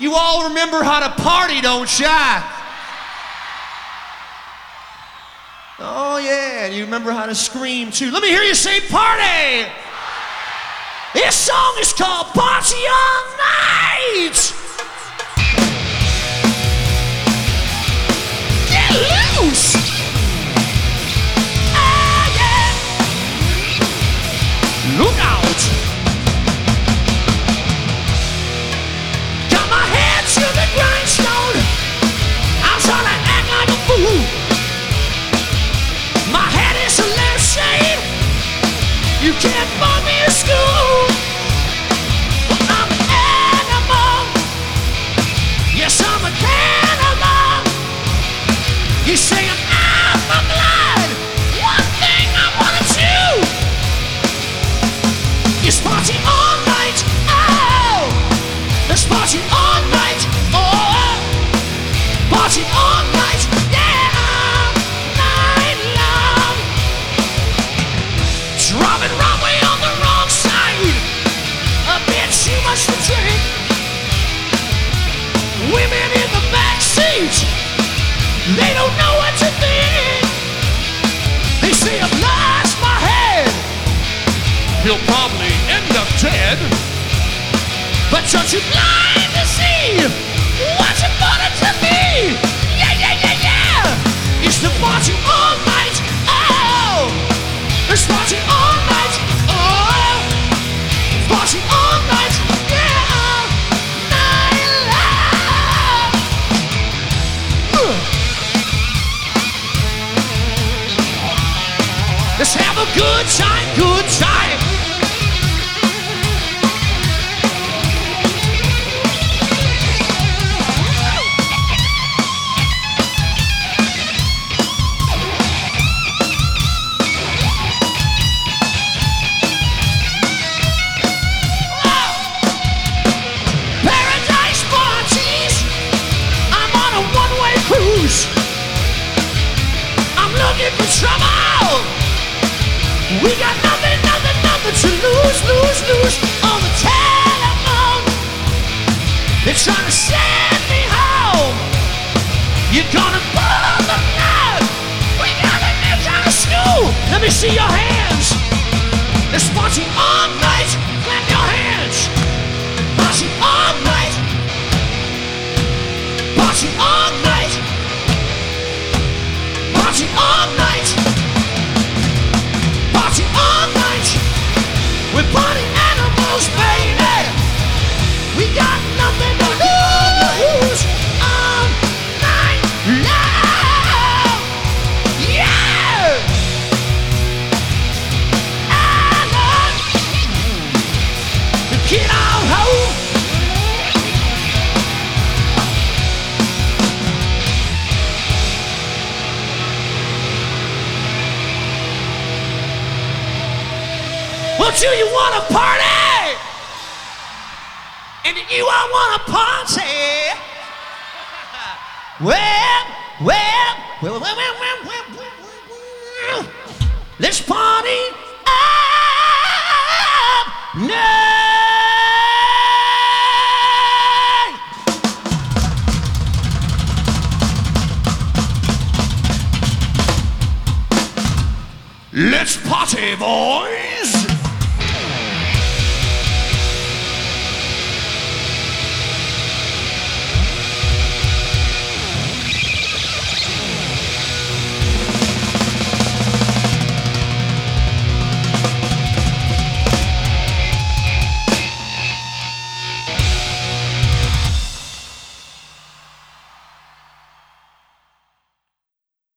You all remember how to party, don't ya? Oh yeah, and you remember how to scream too. Let me hear you say party! This song is called Party All Night! Get loose! Ah yeah! Look out! Got my head to the grindstone. I'm trying to act like a fool. My head is a lampshade. You can't find me in school. But I'm an animal. Yes, I'm a cannibal. You say I'm out for blood. One thing I wanna do is party all night. Oh, let's party all night. Oh, party all night. Yeah, night long. Driving wrong way on the wrong side. A bit too much to drink. Women in the back seat, they don't know what to think. They say I've lost my head. He'll probably end up dead. But aren't you blind to see what's important to me? Yeah, yeah, yeah, yeah. It's the party all night. Oh, it's party all night. Oh, party all night. Yeah, night long. Let's have a good time, good time. Paradise parties. I'm on a one-way cruise. I'm looking for trouble. We got nothing, nothing, nothing to lose, lose, lose on the telephone. They're trying to send me home. You're gonna burn the blood. We gotta get out of school. Let me see your hands. Let's party all night. Clap your hands. Party all night. Party all night. Party all night. Party all night. We're party animals, baby. We got nothing to lose all night long. Yeah. I love the kid on home. Well, do you want to party? And you all want to party? Well. Let's party all night. Let's party, boys.